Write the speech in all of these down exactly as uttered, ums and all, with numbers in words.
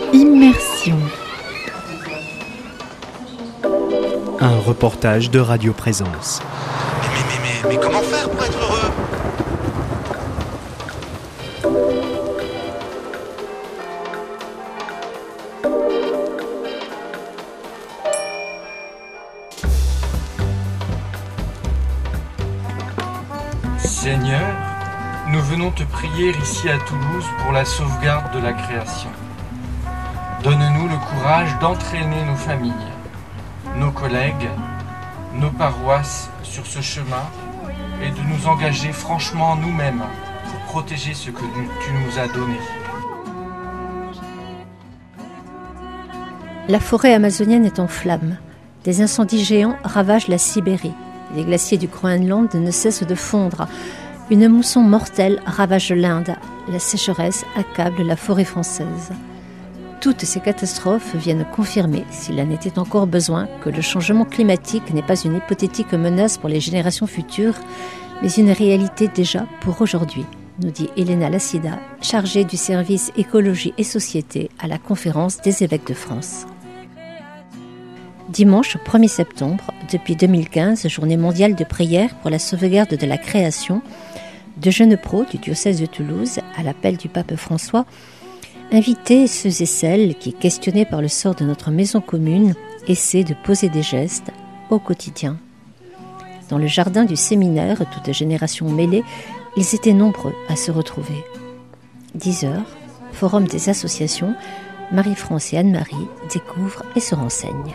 Immersion. Un reportage de Radio Présence. Mais, mais, mais, mais, mais comment faire pour être heureux ? Seigneur, nous venons te prier ici à Toulouse pour la sauvegarde de la création. Donne-nous le courage d'entraîner nos familles, nos collègues, nos paroisses sur ce chemin et de nous engager franchement nous-mêmes pour protéger ce que tu nous as donné. La forêt amazonienne est en flammes. Des incendies géants ravagent la Sibérie. Les glaciers du Groenland ne cessent de fondre. Une mousson mortelle ravage l'Inde. La sécheresse accable la forêt française. Toutes ces catastrophes viennent confirmer, s'il en était encore besoin, que le changement climatique n'est pas une hypothétique menace pour les générations futures, mais une réalité déjà pour aujourd'hui, nous dit Elena Lassida, chargée du service écologie et société à la conférence des évêques de France. Dimanche premier septembre, depuis deux mille quinze, journée mondiale de prière pour la sauvegarde de la création, de jeunes pros du diocèse de Toulouse, à l'appel du pape François, invitaient ceux et celles qui, questionnés par le sort de notre maison commune, essaient de poser des gestes au quotidien. Dans le jardin du séminaire, toutes générations mêlées, ils étaient nombreux à se retrouver. dix heures, forum des associations, Marie-France et Anne-Marie découvrent et se renseignent.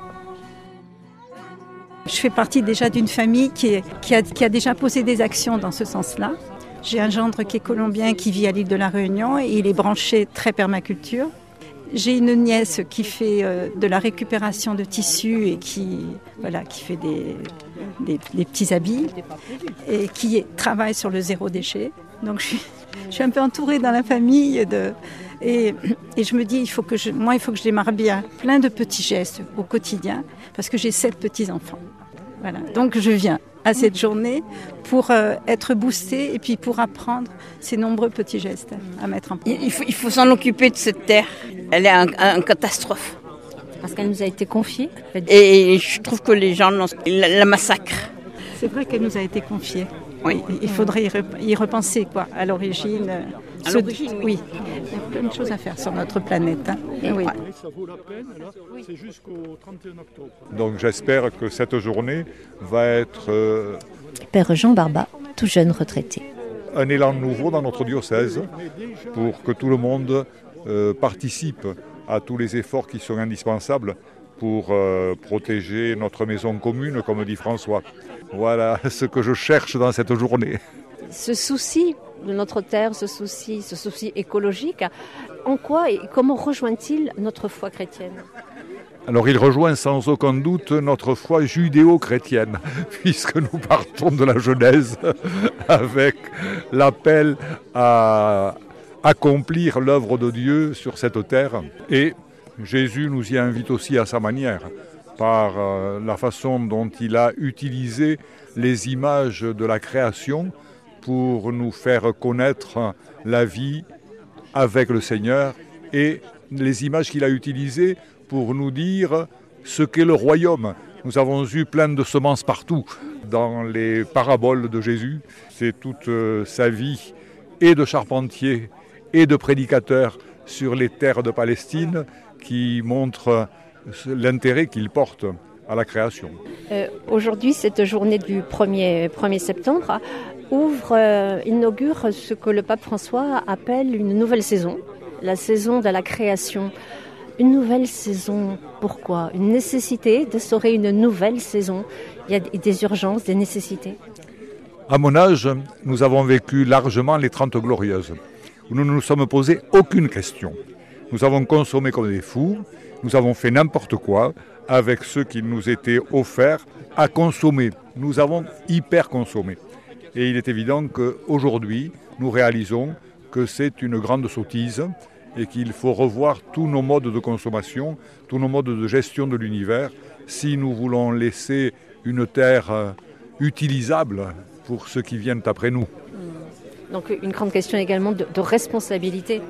Je fais partie déjà d'une famille qui, est, qui, a, qui a déjà posé des actions dans ce sens-là. J'ai un gendre qui est colombien, qui vit à l'île de la Réunion et il est branché très permaculture. J'ai une nièce qui fait euh, de la récupération de tissus et qui, voilà, qui fait des, des, des petits habits et qui travaille sur le zéro déchet. Donc je suis, je suis un peu entourée dans la famille de, et, et je me dis, il faut que je, moi il faut que je démarre bien plein de petits gestes au quotidien parce que j'ai sept petits-enfants. Voilà. Donc je viens à cette journée pour euh, être boostée et puis pour apprendre ces nombreux petits gestes à mettre en place. Il faut, il faut s'en occuper de cette terre. Elle est en, en catastrophe. Parce qu'elle nous a été confiée. Et, et je trouve que les gens la, la massacrent. C'est vrai qu'elle nous a été confiée. Oui. Il faudrait y, rep- y repenser quoi, à l'origine. À l'origine, oui. oui. Il y a plein de choses à faire sur notre planète. Hein. Et oui. ouais. Ça vaut la peine, là, c'est jusqu'au trente et un octobre. Donc j'espère que cette journée va être euh, Père Jean Barba, tout jeune retraité. un élan nouveau dans notre diocèse pour que tout le monde euh, participe à tous les efforts qui sont indispensables pour euh, protéger notre maison commune, comme dit François. Voilà ce que je cherche dans cette journée. Ce souci de notre terre, ce souci, ce souci écologique, en quoi et comment rejoint-il notre foi chrétienne ? Alors il rejoint sans aucun doute notre foi judéo-chrétienne, puisque nous partons de la Genèse avec l'appel à accomplir l'œuvre de Dieu sur cette terre. Et Jésus nous y invite aussi à sa manière, par la façon dont il a utilisé les images de la création pour nous faire connaître la vie avec le Seigneur et les images qu'il a utilisées pour nous dire ce qu'est le royaume. Nous avons eu plein de semences partout dans les paraboles de Jésus. C'est toute sa vie et de charpentier et de prédicateur sur les terres de Palestine qui montre l'intérêt qu'il porte à la création. Euh, aujourd'hui, cette journée du premier septembre ouvre, euh, inaugure ce que le pape François appelle une nouvelle saison, la saison de la création. Une nouvelle saison, pourquoi ? Une nécessité d'instaurer une nouvelle saison. Il y a des urgences, des nécessités. À mon âge, nous avons vécu largement les Trente Glorieuses, où nous ne nous sommes posé aucune question. Nous avons consommé comme des fous, nous avons fait n'importe quoi avec ce qui nous était offert à consommer. Nous avons hyper consommé. Et il est évident qu'aujourd'hui, nous réalisons que c'est une grande sottise et qu'il faut revoir tous nos modes de consommation, tous nos modes de gestion de l'univers, si nous voulons laisser une terre utilisable pour ceux qui viennent après nous. Donc une grande question également de, de responsabilité.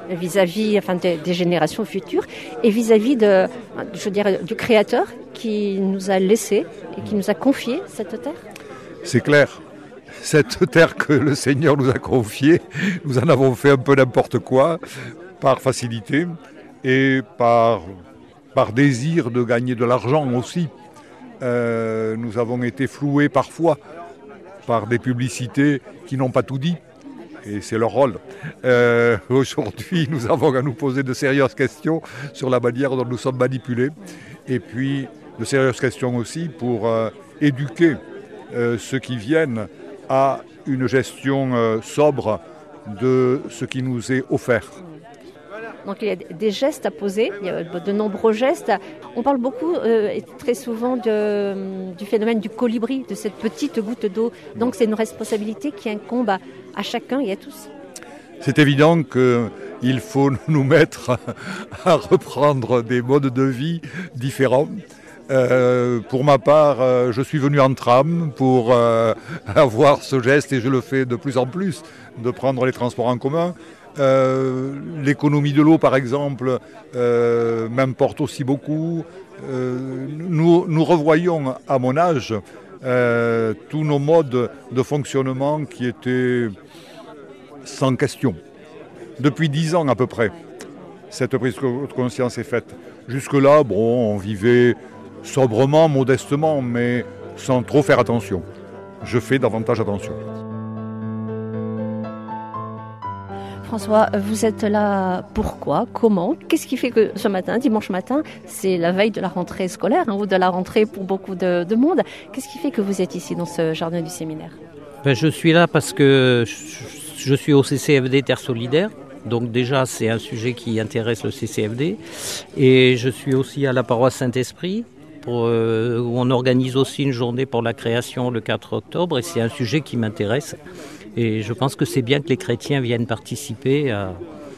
vis-à-vis enfin, des, des générations futures et vis-à-vis de, je dirais, du Créateur qui nous a laissé et qui nous a confié cette terre? C'est clair. Cette terre que le Seigneur nous a confiée, nous en avons fait un peu n'importe quoi, par facilité et par, par désir de gagner de l'argent aussi. Euh, nous avons été floués parfois par des publicités qui n'ont pas tout dit, et c'est leur rôle. Euh, aujourd'hui, nous avons à nous poser de sérieuses questions sur la manière dont nous sommes manipulés, et puis de sérieuses questions aussi pour euh, éduquer euh, ceux qui viennent à une gestion euh, sobre de ce qui nous est offert. Donc il y a des gestes à poser, il y a de nombreux gestes. On parle beaucoup euh, et très souvent de, du phénomène du colibri, de cette petite goutte d'eau. Donc c'est une responsabilité qui incombe à, à chacun et à tous. C'est évident qu'il faut nous mettre à reprendre des modes de vie différents. Euh, pour ma part, euh, je suis venu en tram pour euh, avoir ce geste, et je le fais de plus en plus, de prendre les transports en commun. Euh, l'économie de l'eau, par exemple, euh, m'importe aussi beaucoup. Euh, nous, nous revoyons, à mon âge, euh, tous nos modes de fonctionnement qui étaient sans question. Depuis dix ans à peu près, cette prise de conscience est faite. Jusque-là, bon, on vivait sobrement, modestement, mais sans trop faire attention. Je fais davantage attention. François, vous êtes là pourquoi? Comment? Qu'est-ce qui fait que ce matin, dimanche matin, c'est la veille de la rentrée scolaire, hein, ou de la rentrée pour beaucoup de, de monde. Qu'est-ce qui fait que vous êtes ici dans ce jardin du séminaire? Ben, je suis là parce que je, je suis au C C F D Terre Solidaire. Donc déjà, c'est un sujet qui intéresse le C C F D. Et je suis aussi à la paroisse Saint-Esprit, pour, euh, où on organise aussi une journée pour la création le quatre octobre. Et c'est un sujet qui m'intéresse. Et je pense que c'est bien que les chrétiens viennent participer à,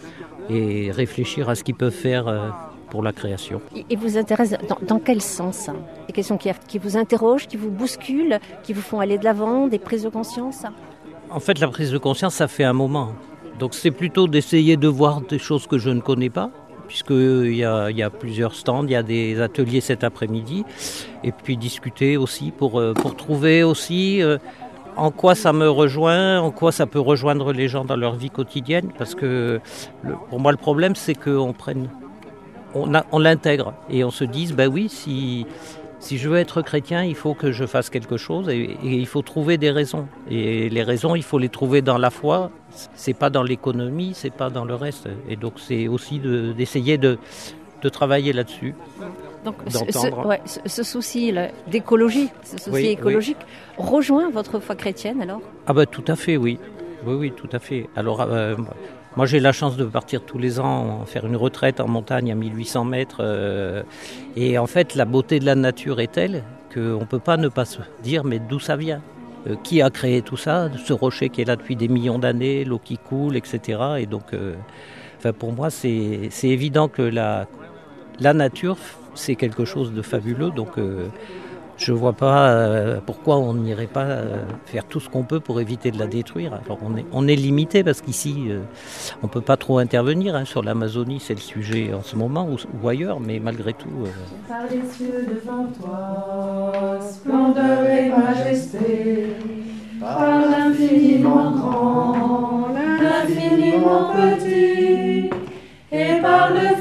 et réfléchir à ce qu'ils peuvent faire euh, pour la création. Et vous intéresse dans, dans quel sens? Des questions qui, qui vous interrogent, qui vous bousculent, qui vous font aller de l'avant, des prises de conscience? En fait, la prise de conscience, ça fait un moment. Donc c'est plutôt d'essayer de voir des choses que je ne connais pas, puisqu'il y a, il y a plusieurs stands, il y a des ateliers cet après-midi, et puis discuter aussi pour, pour trouver aussi euh, en quoi ça me rejoint, en quoi ça peut rejoindre les gens dans leur vie quotidienne, parce que le, pour moi le problème c'est qu'on prenne, on, a, on l'intègre et on se dise, ben oui, si... Si je veux être chrétien, il faut que je fasse quelque chose et, et il faut trouver des raisons. Et les raisons, il faut les trouver dans la foi. C'est pas dans l'économie, c'est pas dans le reste. Et donc c'est aussi de, d'essayer de, de travailler là-dessus. Donc ce, ouais, ce, ce souci là, d'écologie, ce souci oui, écologique, oui. rejoint votre foi chrétienne alors? Ah ben tout à fait, oui. Oui, oui, tout à fait. Alors euh, moi j'ai la chance de partir tous les ans faire une retraite en montagne à mille huit cents mètres. Euh, et en fait la beauté de la nature est telle qu'on ne peut pas ne pas se dire mais d'où ça vient, euh, qui a créé tout ça, ce rocher qui est là depuis des millions d'années, l'eau qui coule, et cetera. Et donc euh, enfin, pour moi c'est, c'est évident que la, la nature c'est quelque chose de fabuleux. Donc euh, je ne vois pas euh, pourquoi on n'irait pas euh, faire tout ce qu'on peut pour éviter de la détruire. Alors on est, on est limité parce qu'ici, euh, on ne peut pas trop intervenir. Hein, sur l'Amazonie, c'est le sujet en ce moment, ou, ou ailleurs, mais malgré tout... Euh... Par les cieux devant toi, splendeur et majesté, par l'infiniment grand, l'infiniment petit, et par le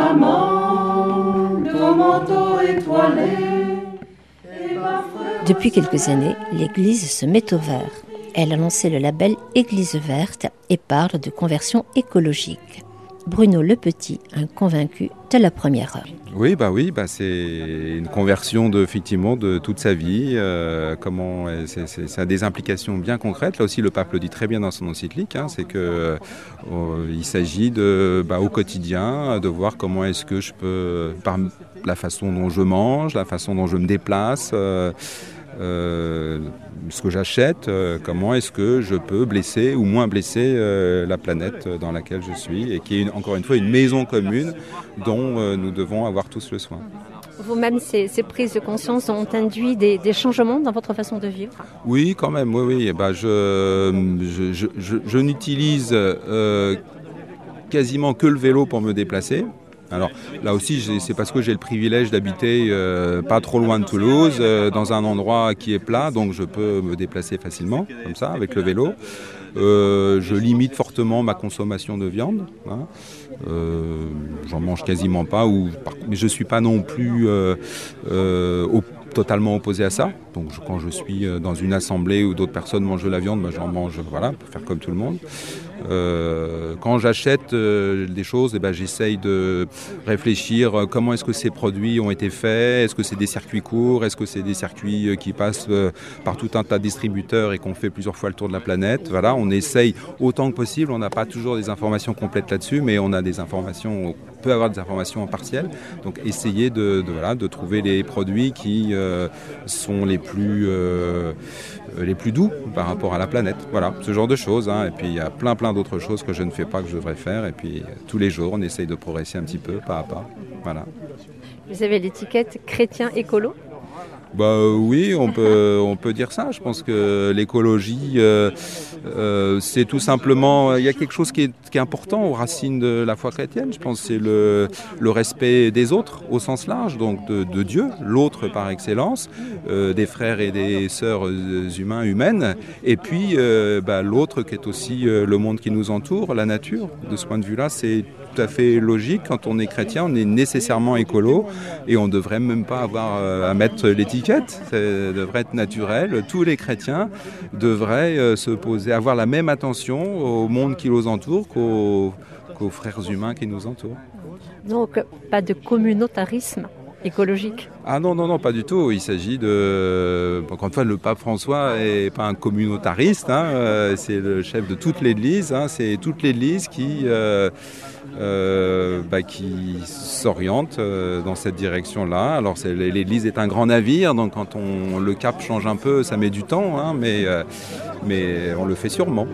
firmament, ton manteau étoilé. Depuis quelques années, l'Église se met au vert. Elle a lancé le label Église verte et parle de conversion écologique. Bruno Lepetit, un convaincu de la première heure. Oui, bah oui, bah c'est une conversion de, effectivement de toute sa vie. Euh, comment, c'est, c'est, ça a des implications bien concrètes. Là aussi, le pape le dit très bien dans son encyclique. Hein, c'est que euh, il s'agit de, bah, au quotidien, de voir comment est-ce que je peux, par la façon dont je mange, la façon dont je me déplace. Euh, Euh, ce que j'achète, euh, comment est-ce que je peux blesser ou moins blesser euh, la planète dans laquelle je suis et qui est une, encore une fois une maison commune dont euh, nous devons avoir tous le soin. Vous-même, ces, ces prises de conscience ont induit des, des changements dans votre façon de vivre? Oui, quand même, oui, oui. Bah, je, je, je, je, je n'utilise euh, quasiment que le vélo pour me déplacer. Alors là aussi, j'ai, c'est parce que j'ai le privilège d'habiter euh, pas trop loin de Toulouse, euh, dans un endroit qui est plat, donc je peux me déplacer facilement, comme ça, avec le vélo. Euh, je limite fortement ma consommation de viande. Hein. Euh, j'en mange quasiment pas, ou, mais je ne suis pas non plus euh, euh, au, totalement opposé à ça. Donc je, quand je suis dans une assemblée où d'autres personnes mangent de la viande, ben, j'en mange, voilà, pour faire comme tout le monde. Euh, quand j'achète euh, des choses, eh ben, j'essaye de réfléchir euh, comment est-ce que ces produits ont été faits, est-ce que c'est des circuits courts, est-ce que c'est des circuits euh, qui passent euh, par tout un tas de distributeurs et qu'on fait plusieurs fois le tour de la planète. Voilà, on essaye autant que possible, on n'a pas toujours des informations complètes là-dessus, mais on a des informations, on peut avoir des informations partielles, donc essayer de, de, voilà, de trouver les produits qui euh, sont les plus, euh, les plus doux par rapport à la planète. Voilà, ce genre de choses, hein. Et puis il y a plein plein d'autres choses que je ne fais pas, que je devrais faire. Et puis tous les jours, on essaye de progresser un petit peu, pas à pas. Voilà. Vous avez l'étiquette chrétien écolo ? Bah euh, oui, on peut, on peut dire ça. Je pense que l'écologie, euh, euh, c'est tout simplement, il y a quelque chose qui est, qui est important aux racines de la foi chrétienne. Je pense que c'est le, le respect des autres au sens large, donc de, de Dieu, l'autre par excellence, euh, des frères et des sœurs humains, humaines, et puis euh, bah, l'autre qui est aussi euh, le monde qui nous entoure, la nature. De ce point de vue-là, c'est tout à fait logique. Quand on est chrétien, on est nécessairement écolo et on ne devrait même pas avoir euh, à mettre l'étiquette. Ça devrait être naturel. Tous les chrétiens devraient euh, se poser, avoir la même attention au monde qui nous entoure qu'aux, qu'aux frères humains qui nous entourent. Donc, pas de communautarisme écologique ? Ah non, non, non, pas du tout. Il s'agit de... Encore une fois, le pape François n'est pas un communautariste, hein. C'est le chef de toute l'Église, hein. C'est toute l'Église qui... Euh, Euh, bah, qui s'oriente euh, dans cette direction-là. Alors c'est, l'Église est un grand navire, donc quand on, le cap change un peu, ça met du temps, hein, mais, euh, mais on le fait sûrement.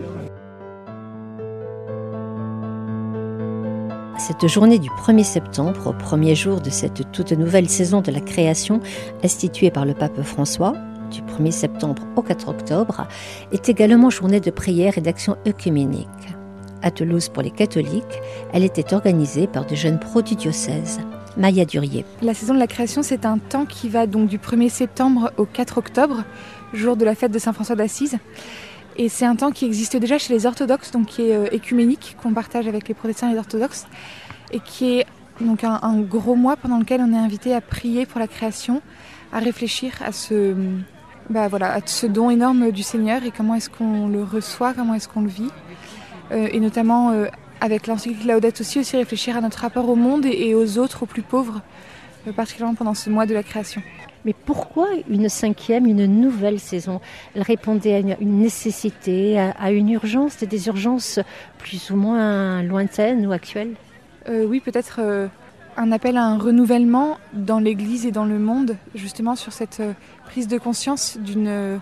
Cette journée du premier septembre, au premier jour de cette toute nouvelle saison de la création instituée par le pape François, du premier septembre au quatre octobre, est également journée de prière et d'action œcuménique. À Toulouse pour les catholiques, elle était organisée par de jeunes pros du diocèse. Maya Durier. La saison de la création, c'est un temps qui va donc du premier septembre au quatre octobre, jour de la fête de Saint François d'Assise. Et c'est un temps qui existe déjà chez les orthodoxes, donc qui est euh, écuménique, qu'on partage avec les protestants et les orthodoxes, et qui est donc un, un gros mois pendant lequel on est invité à prier pour la création, à réfléchir à ce, bah voilà, à ce don énorme du Seigneur et comment est-ce qu'on le reçoit, comment est-ce qu'on le vit. Euh, et notamment euh, avec l'encyclique Laudato Si aussi réfléchir à notre rapport au monde et, et aux autres, aux plus pauvres, euh, particulièrement pendant ce mois de la création. Mais pourquoi une cinquième, une nouvelle saison ? Elle répondait à une, une nécessité, à, à une urgence, c'était des urgences plus ou moins lointaines ou actuelles ? euh, Oui, peut-être euh, un appel à un renouvellement dans l'Église et dans le monde, justement sur cette euh, prise de conscience d'une... Euh,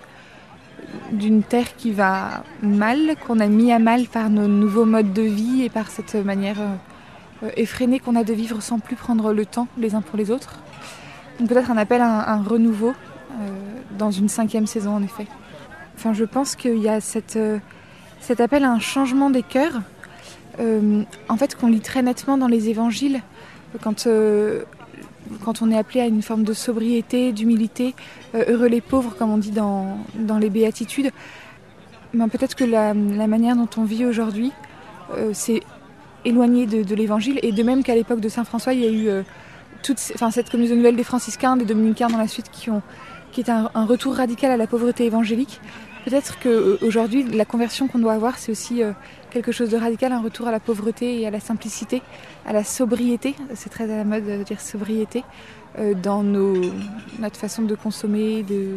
d'une terre qui va mal, qu'on a mis à mal par nos nouveaux modes de vie et par cette manière euh, effrénée qu'on a de vivre sans plus prendre le temps les uns pour les autres. Donc peut-être un appel à un, un renouveau euh, dans une cinquième saison en effet. Enfin, je pense qu'il y a cette, euh, cet appel à un changement des cœurs, euh, en fait qu'on lit très nettement dans les évangiles, quand... Euh, quand on est appelé à une forme de sobriété, d'humilité, euh, heureux les pauvres, comme on dit dans, dans les béatitudes, ben peut-être que la, la manière dont on vit aujourd'hui euh, s'est éloignée de, de l'évangile, et de même qu'à l'époque de Saint François, il y a eu euh, toute, enfin, cette communauté nouvelle des franciscains, des dominicains dans la suite, qui, ont, qui est un, un retour radical à la pauvreté évangélique. Peut-être qu'aujourd'hui, la conversion qu'on doit avoir, c'est aussi euh, quelque chose de radical, un retour à la pauvreté et à la simplicité, à la sobriété, c'est très à la mode de dire sobriété, euh, dans nos, notre façon de consommer. De...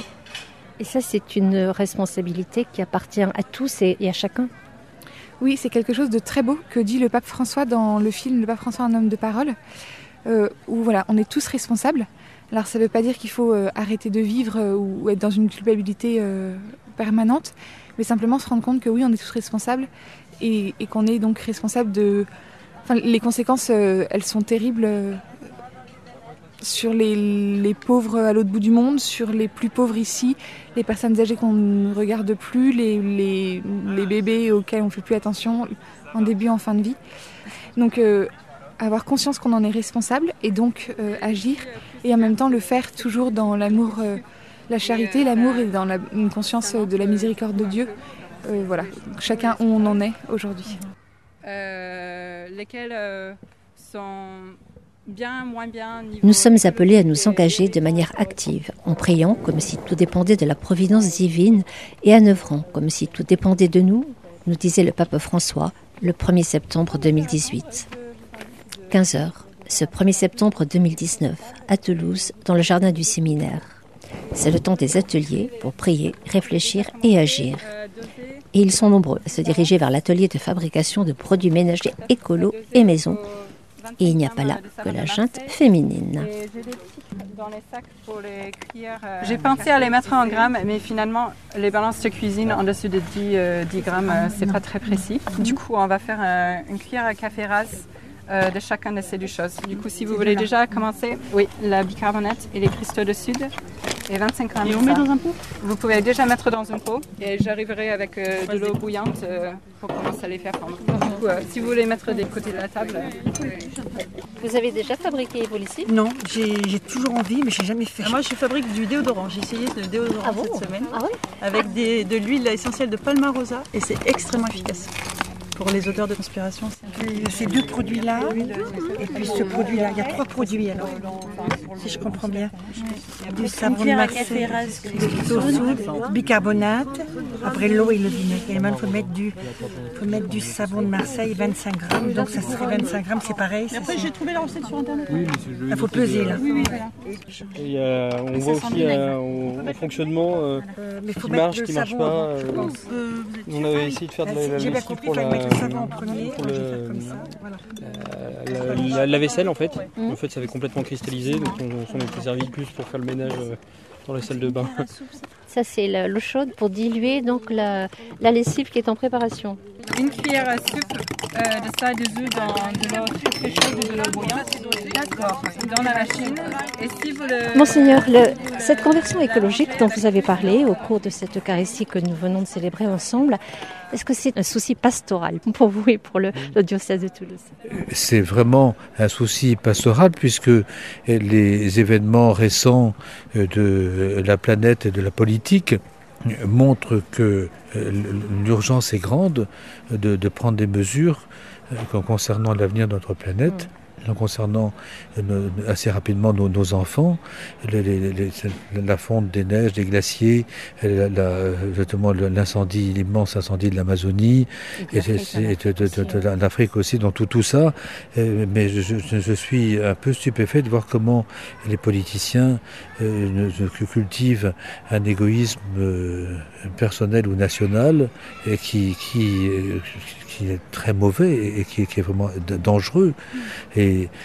Et ça, c'est une responsabilité qui appartient à tous et, et à chacun. Oui, c'est quelque chose de très beau que dit le pape François dans le film « Le pape François, un homme de parole euh, », où voilà, on est tous responsables. Alors ça ne veut pas dire qu'il faut euh, arrêter de vivre euh, ou être dans une culpabilité euh, permanente, mais simplement se rendre compte que oui, on est tous responsables et, et qu'on est donc responsable de... Enfin, les conséquences, euh, elles sont terribles. Euh, sur les, les pauvres à l'autre bout du monde, sur les plus pauvres ici, les personnes âgées qu'on ne regarde plus, les, les, les bébés auxquels on ne fait plus attention en début, en fin de vie. Donc euh, avoir conscience qu'on en est responsable et donc euh, agir, et en même temps le faire toujours dans l'amour, euh, la charité, l'amour et dans la, une conscience de la miséricorde de Dieu. Euh, voilà, chacun où on en est aujourd'hui. Euh, lesquels euh, sont bien, moins bien. Niveau... Nous sommes appelés à nous engager de manière active, en priant comme si tout dépendait de la providence divine et en œuvrant comme si tout dépendait de nous, nous disait le pape François le premier septembre deux mille dix-huit. quinze heures, ce premier septembre deux mille dix-neuf, à Toulouse, dans le jardin du séminaire. C'est le temps des ateliers pour prier, réfléchir et agir. Et ils sont nombreux à se diriger vers l'atelier de fabrication de produits ménagers écolos et maison. Et il n'y a pas là que la junte féminine. J'ai pensé à les mettre en grammes, mais finalement, les balances de cuisine en dessous de dix, euh, dix grammes, euh, c'est pas très précis. Du coup, on va faire euh, une cuillère à café rase euh, de chacun de ces deux choses. Du coup, si vous voulez déjà commencer, oui, la bicarbonate et les cristaux de soude. Et vingt-cinq grammes. Et on met dans un pot ? Vous pouvez déjà mettre dans un pot. Et j'arriverai avec euh, de l'eau bouillante euh, pour commencer à les faire fondre. Du coup, euh, si vous voulez mettre des côtés de la table. Euh... Vous avez déjà fabriqué vos lessives ? Non, j'ai, j'ai toujours envie, mais je n'ai jamais fait. Ah, moi, je fabrique du déodorant. J'ai essayé le déodorant ah bon cette semaine. Ah ouais avec des, de l'huile essentielle de Palmarosa. Et c'est extrêmement efficace. Pour les odeurs de transpiration. C'est... Ces deux produits-là, et puis ce produit-là. Il y a trois produits alors, si je comprends bien. Du savon de Marseille, du bicarbonate, après l'eau et le vinaigre. Et maintenant, il faut mettre du, faut mettre du savon de Marseille, vingt-cinq grammes. Donc ça serait vingt-cinq grammes, c'est pareil. Mais après, j'ai trouvé la recette sur Internet. Oui, mais c'est il faut peser là. Oui, oui, voilà. Et, euh, on voit aussi euh, au, au fonctionnement euh, euh, ce qui marche, ce qui ne marche pas. Euh, euh, on avait essayé de faire de la, la lessive pour la... Pour le, voilà. euh, la, la, la vaisselle en fait. Mmh. En fait ça avait complètement cristallisé, donc on s'en était servi plus pour faire le ménage euh, dans la salle de bain. Ça c'est l'eau chaude pour diluer donc la, la lessive qui est en préparation. Une cuillère à soupe euh, de sel de œufs dans de l'eau très très chaude et de l'eau bouillante. D'accord. Dans la machine. Et si vous le... Monseigneur, le, cette conversion écologique dont vous avez parlé au cours de cette Eucharistie que nous venons de célébrer ensemble, est-ce que c'est un souci pastoral pour vous et pour le, le diocèse de Toulouse ? C'est vraiment un souci pastoral puisque les événements récents de la planète et de la politique montrent que l'urgence est grande de, de prendre des mesures concernant l'avenir de notre planète. Concernant euh, assez rapidement nos, nos enfants, les, les, les, la fonte des neiges, des glaciers, la, la, justement l'incendie, l'immense incendie de l'Amazonie, et, et de, de, de, de l'Afrique aussi, dans tout, tout ça. Euh, mais je, je, je suis un peu stupéfait de voir comment les politiciens euh, cultivent un égoïsme euh, personnel ou national et qui, qui, qui est très mauvais et qui, qui est vraiment dangereux. Et Et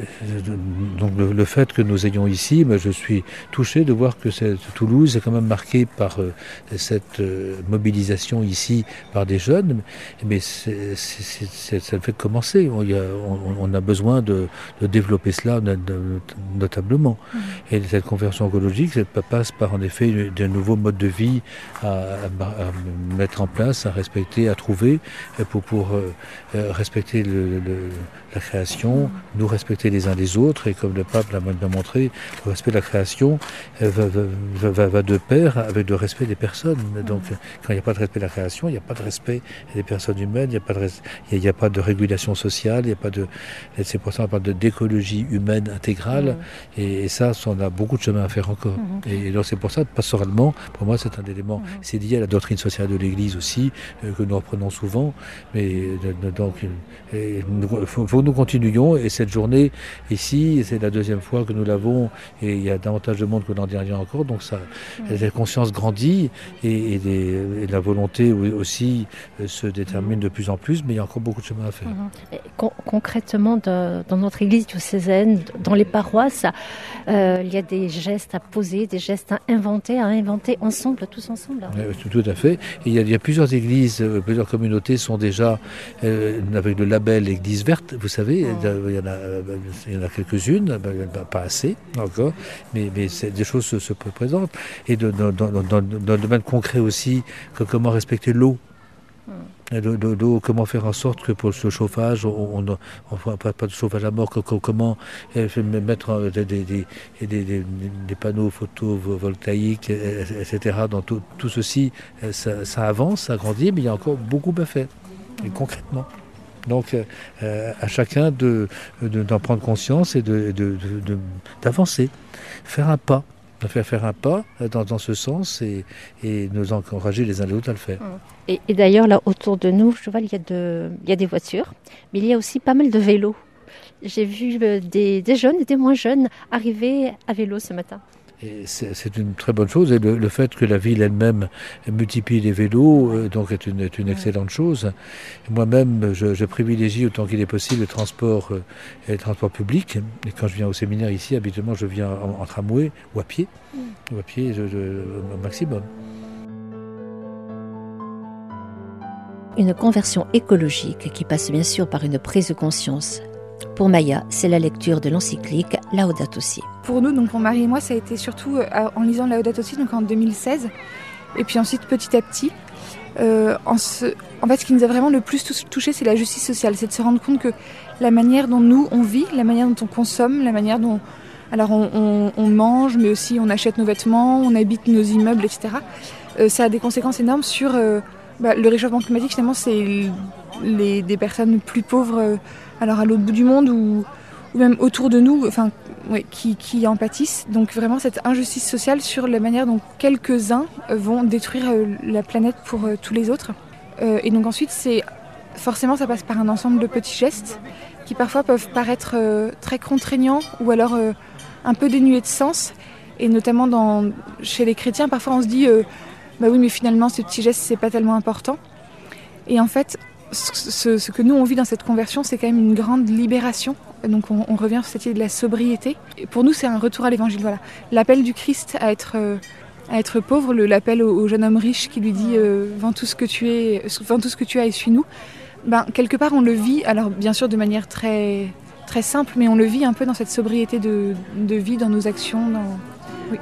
donc le, le fait que nous ayons ici, mais je suis touché de voir que cette, Toulouse est quand même marquée par euh, cette euh, mobilisation ici par des jeunes, mais c'est, c'est, c'est, ça ne fait que commencer. On, y a, on, on a besoin de, de développer cela de, de, notablement. Mmh. Et cette conversion écologique ça passe par en effet de nouveaux modes de vie à, à, à mettre en place, à respecter, à trouver pour, pour euh, respecter le, le, la création, nous respecter les uns les autres, et comme le pape l'a bien montré, le respect de la création va, va, va, va de pair avec le respect des personnes. Donc quand il n'y a pas de respect de la création, il n'y a pas de respect des personnes humaines, il n'y a pas de, il n'y a pas de régulation sociale, il n'y a pas de, c'est pour ça qu'on parle de d'écologie humaine intégrale, mmh. et, et ça, on a beaucoup de chemin à faire encore. Mmh. Et, et donc c'est pour ça, pastoralement, pour moi c'est un élément, mmh. c'est lié à la doctrine sociale de l'Église aussi, euh, que nous reprenons souvent, mais de, de, donc il faut, faut que nous continuions, et cette journée ici, c'est la deuxième fois que nous l'avons, et il y a davantage de monde que l'an dernier encore, donc ça, mmh. la conscience grandit, et, et, les, et la volonté aussi euh, se détermine de plus en plus, mais il y a encore beaucoup de chemin à faire. Mmh. Con- concrètement, de, dans notre église diocésaine, dans les paroisses, euh, il y a des gestes à poser, des gestes à inventer, à inventer ensemble, tous ensemble. Oui, tout, tout à fait. Et il y a, il y a plusieurs églises, euh, plusieurs communautés sont déjà déjà euh, avec le label Église verte, vous savez, il y en a, il y en a quelques-unes, pas assez encore, mais, mais c'est, des choses se, se présentent. Et de, dans, dans, dans, dans le domaine concret aussi, que, comment respecter l'eau. L'eau, comment faire en sorte que pour ce chauffage, on ne fera pas, pas de chauffage à mort, que, que, comment mettre des, des, des, des, des panneaux photovoltaïques, et cetera. Dans tout, tout ceci, ça, ça avance, ça grandit, mais il y a encore beaucoup à faire, et concrètement. Donc, euh, à chacun de, de, d'en prendre conscience et de, de, de, de, d'avancer, faire un pas. Faire faire un pas dans, dans ce sens et, et nous encourager les uns les autres à le faire. Et, et d'ailleurs, là, autour de nous, je vois, il y a, de, il y a des voitures, mais il y a aussi pas mal de vélos. J'ai vu des, des jeunes et des moins jeunes arriver à vélo ce matin. Et c'est, c'est une très bonne chose et le, le fait que la ville elle-même multiplie les vélos euh, donc est une, est une excellente chose. Moi-même, je, je privilégie autant qu'il est possible le transport, euh, le transport public. Et quand je viens au séminaire ici, habituellement, je viens en, en tramway ou à pied, ou à pied je, je, au maximum. Une conversion écologique qui passe bien sûr par une prise de conscience. Pour Maya, c'est la lecture de l'encyclique Laudato Si. Pour nous, donc pour Marie et moi, ça a été surtout en lisant Laudato Si, donc en deux mille seize, et puis ensuite petit à petit. Euh, en, ce, en fait, ce qui nous a vraiment le plus touché, c'est la justice sociale, c'est de se rendre compte que la manière dont nous on vit, la manière dont on consomme, la manière dont alors on, on, on mange, mais aussi on achète nos vêtements, on habite nos immeubles, et cetera. Euh, ça a des conséquences énormes sur euh, bah, le réchauffement climatique. Finalement, c'est les, des personnes plus pauvres. Euh, alors à l'autre bout du monde ou, ou même autour de nous, enfin, ouais, qui, qui en pâtissent. Donc vraiment cette injustice sociale sur la manière dont quelques-uns vont détruire la planète pour euh, tous les autres. Euh, et donc ensuite, c'est forcément ça passe par un ensemble de petits gestes qui parfois peuvent paraître euh, très contraignants ou alors euh, un peu dénués de sens. Et notamment dans, chez les chrétiens, parfois on se dit euh, bah oui, mais finalement ces petits gestes c'est pas tellement important. Et en fait, Ce, ce que nous on vit dans cette conversion, c'est quand même une grande libération. Donc on, on revient sur cette idée de la sobriété. Et pour nous, c'est un retour à l'évangile. Voilà, l'appel du Christ à être, euh, à être pauvre, le, l'appel au, au jeune homme riche qui lui dit euh, « Vends tout ce que tu es, vends tout ce que tu as et suis-nous ». Ben quelque part, on le vit. Alors bien sûr de manière très très simple, mais on le vit un peu dans cette sobriété de, de vie, dans nos actions. Dans... Oui.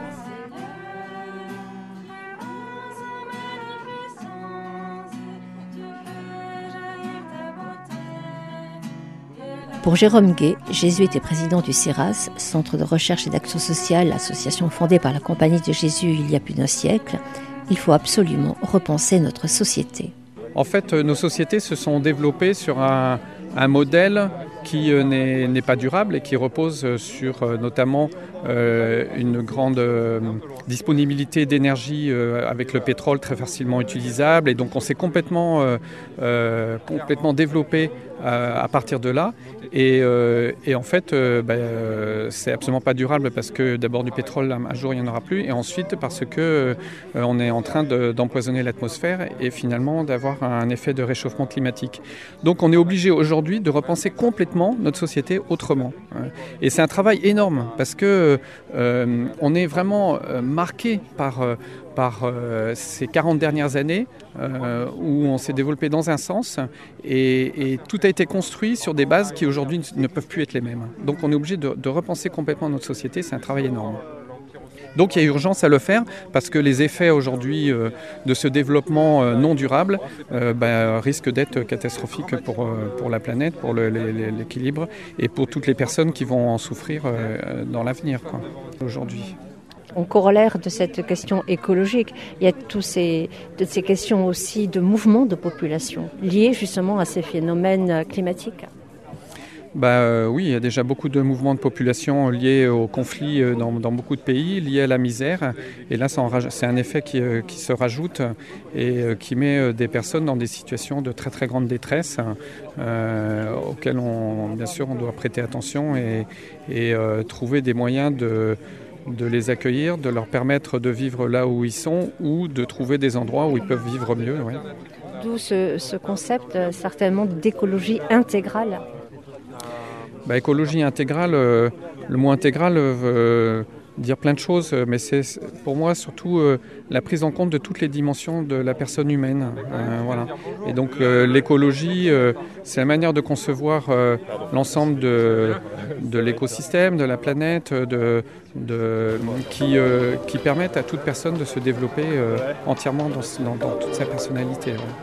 Pour Jérôme Gay, Jésus était président du CIRAS, Centre de recherche et d'action sociale, association fondée par la Compagnie de Jésus il y a plus d'un siècle. Il faut absolument repenser notre société. En fait, nos sociétés se sont développées sur un, un modèle qui n'est, n'est pas durable et qui repose sur euh, notamment euh, une grande euh, disponibilité d'énergie euh, avec le pétrole très facilement utilisable. Et donc on s'est complètement, euh, euh, complètement développé euh, à partir de là. Et, euh, et en fait, euh, bah, euh, c'est absolument pas durable parce que d'abord du pétrole, un jour il n'y en aura plus. Et ensuite parce que euh, on est en train de, d'empoisonner l'atmosphère et finalement d'avoir un effet de réchauffement climatique. Donc on est obligé aujourd'hui de repenser complètement notre société autrement. Et c'est un travail énorme parce que euh, on est vraiment marqué par, par euh, ces quarante dernières années euh, où on s'est développé dans un sens et, et tout a été construit sur des bases qui aujourd'hui ne peuvent plus être les mêmes. Donc on est obligé de, de repenser complètement notre société, c'est un travail énorme. Donc il y a urgence à le faire parce que les effets aujourd'hui euh, de ce développement euh, non durable euh, bah, risquent d'être catastrophiques pour, euh, pour la planète, pour le, les, l'équilibre et pour toutes les personnes qui vont en souffrir euh, dans l'avenir quoi, aujourd'hui. En corollaire de cette question écologique, il y a tous ces, toutes ces questions aussi de mouvements de population liés justement à ces phénomènes climatiques. Bah, euh, oui, il y a déjà beaucoup de mouvements de population liés aux conflits dans, dans beaucoup de pays, liés à la misère. Et là, c'est un effet qui, qui se rajoute et qui met des personnes dans des situations de très très grande détresse euh, auxquelles, on, bien sûr, on doit prêter attention et, et euh, trouver des moyens de, de les accueillir, de leur permettre de vivre là où ils sont ou de trouver des endroits où ils peuvent vivre mieux. Ouais. D'où ce, ce concept certainement d'écologie intégrale. Bah, écologie intégrale, euh, le mot intégral veut, dire plein de choses, mais c'est pour moi surtout euh, la prise en compte de toutes les dimensions de la personne humaine. Euh, voilà. Et donc euh, l'écologie, euh, c'est la manière de concevoir euh, l'ensemble de, de l'écosystème, de la planète, de, de, qui, euh, qui permettent à toute personne de se développer euh, entièrement dans, dans, dans toute sa personnalité. Voilà.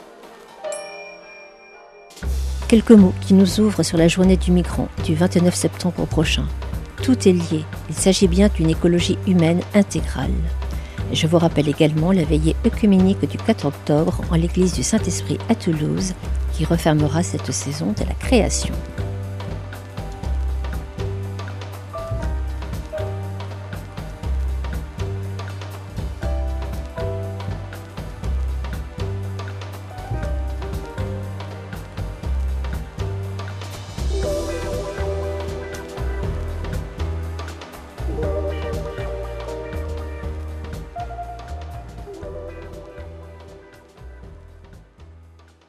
Quelques mots qui nous ouvrent sur la journée du migrant du vingt-neuf septembre prochain. Tout est lié. Il s'agit bien d'une écologie humaine intégrale. Je vous rappelle également la veillée œcuménique du quatre octobre en l'église du Saint-Esprit à Toulouse qui refermera cette saison de la création.